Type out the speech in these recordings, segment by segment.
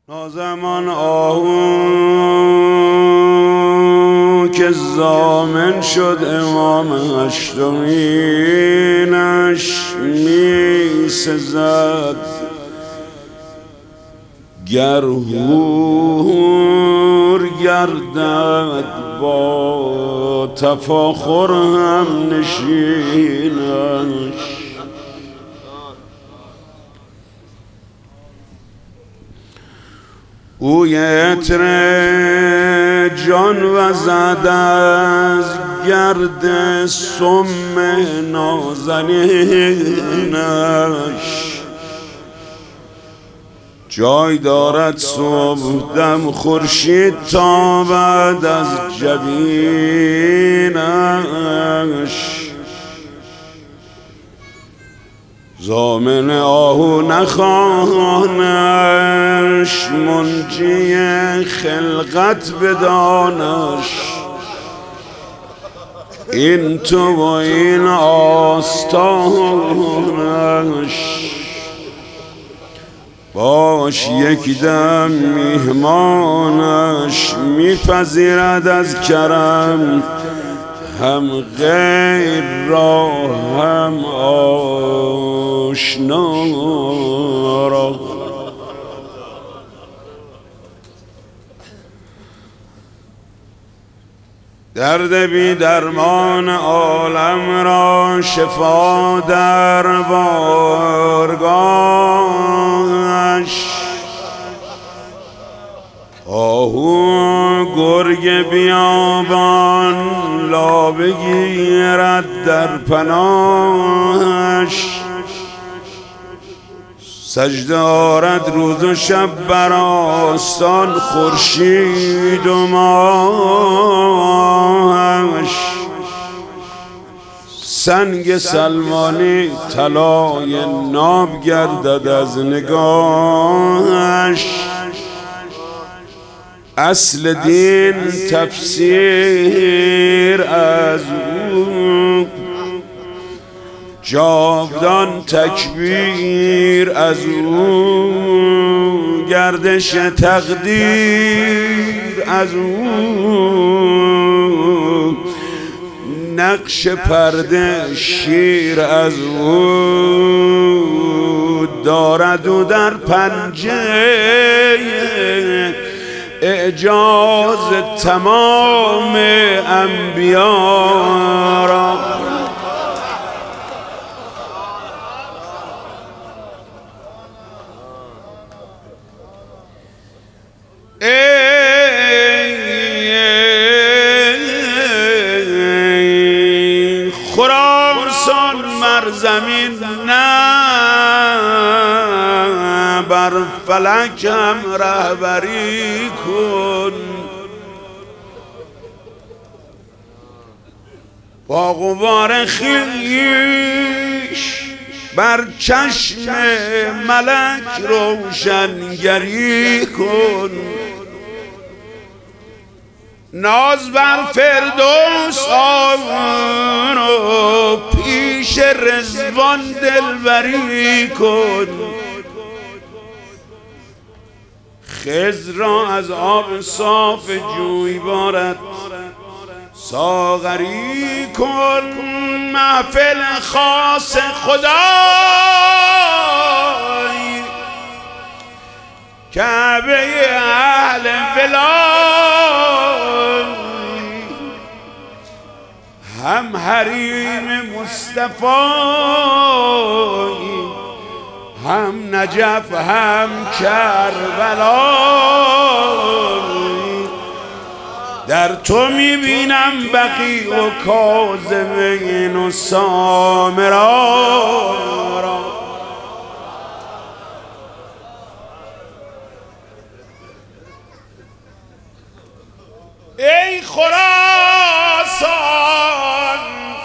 نازمان آهو که ضامن شد امام هشتمینش می سزد گر حور گردد با تفاخر هم نشینش. اوی عطر جان وزد از گرد سم نازنینش. جای دارد صبح دم خورشید تابد از جبینش. ضامن آهو نخوانش منجی خلقت بدانش. این تو و این آستانش. باش یک دم میهمانش میپذیرد از کرم هم غیر را هم آشنا را. درد بی درمان عالم را شفا در بارگاهش. آهو گرگ بیابان لا بگیرد در پناهش. سجده آرد روز و شب بر آستان خورشید و ماهش. سنگ سلمانی طلای ناب گردد از نگاهش. اصل دین تفسیر از او جاودان تکبیر از او گردش تقدیر از او نقش پرده شیر از او دارد او در پنجه اعجاز تمام انبیا را. ای خراسان مر زمین نه بر فلکم رهبری کن. با غبار خویش بر چشم ملک روشنگری کن. ناز بر فردوس آور و پیش رضوان دلبری کن. خضر را از آب صاف جویبارت ساغری کن. محفل خاص خدای کعبه اهل ولای هم حریم مصطفی هم نجف هم کربلا. در تو میبینم بقیع و کاظمین و سامرا را. ای خراسان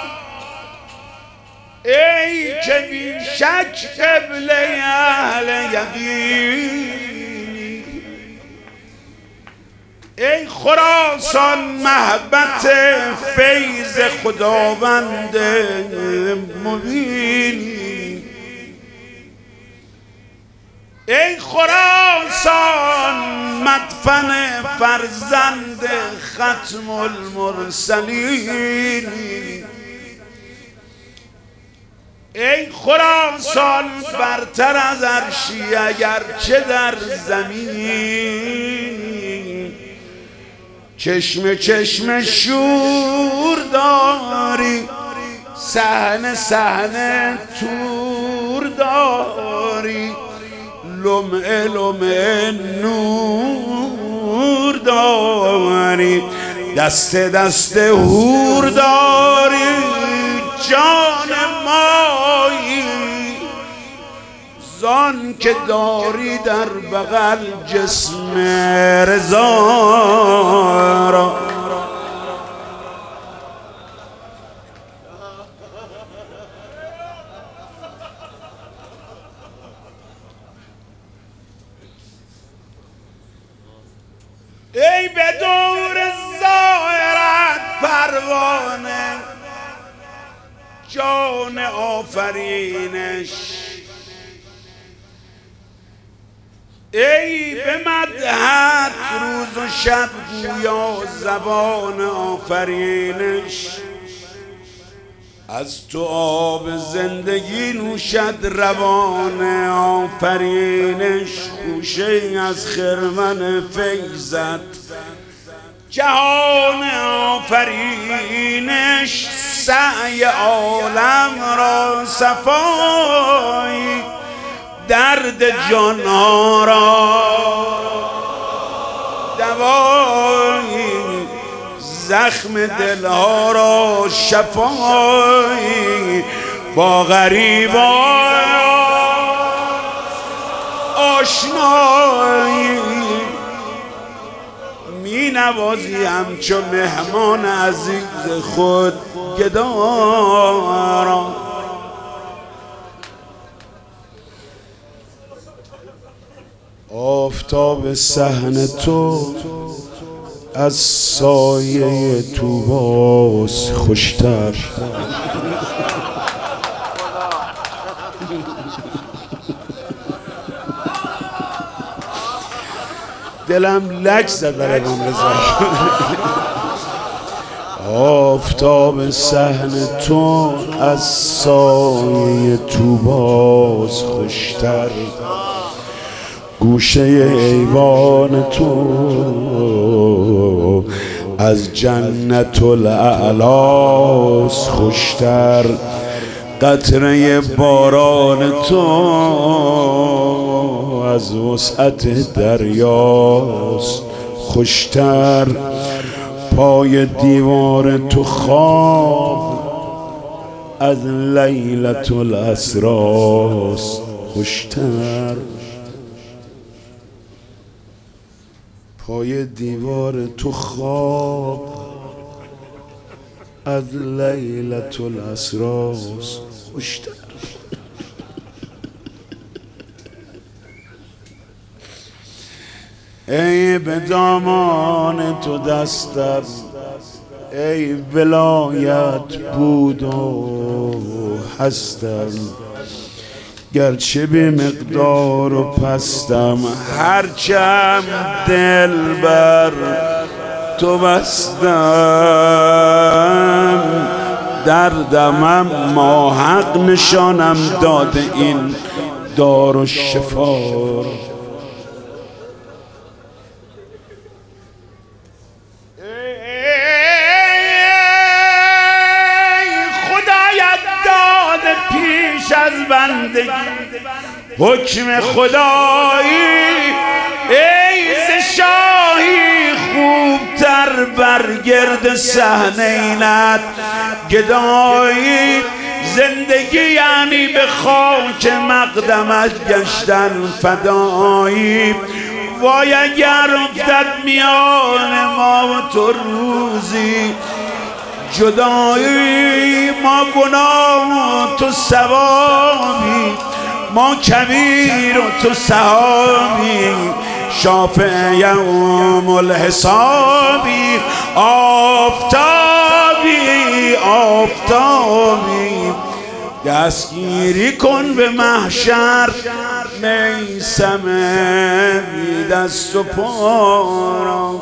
ای که بی شک قبله اهل یقینی. ای خراسان محبت فیض خداوند مبین. ای خراسان مدفن فرزند ختم المرسلین. ای خراسان برتر از عرشی اگرچه در زمین، چشم چشم شور داری، صحنه صحنه تور داری، لمعه لمعه نور داری، دست دست هور داری، جان مایی زان که داری در بغل جسم رضا را. ای به دور ظاهرت پروانه جان آفرینش، ای به مدحت روز و شب گویا زبان آفرینش، از تو آب زندگی نوشد روان آفرینش، خوشه از خرمن فیضت جهان آفرینش، سعی عالم را صفایی، درد جانها را دوایی، زخم دلها را شفایی، با غریبان آشنایی، می نوازی همچو مهمان عزیز خود گدا را. آفتاب صحن تو از سایه طوباس خوشتر، دلم لک زد برای امام رضا. آفتاب صحن تو از سایه طوباس خوشتر، گوشه ایوان تو از جنت الاعلاس خوشتر، قطره باران تو از وسعت دریاست خوشتر، پای دیوار تو خواب از لیلة الاسراست خوشتر، پای دیوار تو خواب از لیلة الاسراست خوشتر. ای به دامان تو دستم، ای ولایت بود و هستم، گرچه به مقدار و پستم، هرچم دل بر تو بستم، دردمم ما حق نشانم داده این دار و شفا. از بندگی حکم خدایی، ای ز شاهی خوبتر بر گرد صحنه اینت گدایی، زندگی یعنی به خاک مقدمت گشتن فدایی، وای اگر افتد میان ما و تو روزی جدایی، ما گناه و تو ثوابی، ما کبیر و تو سهامی، شافع یوم الحسابی، آفتابی آفتابی، دستگیری کن به محشر میسمه بی دست و پا را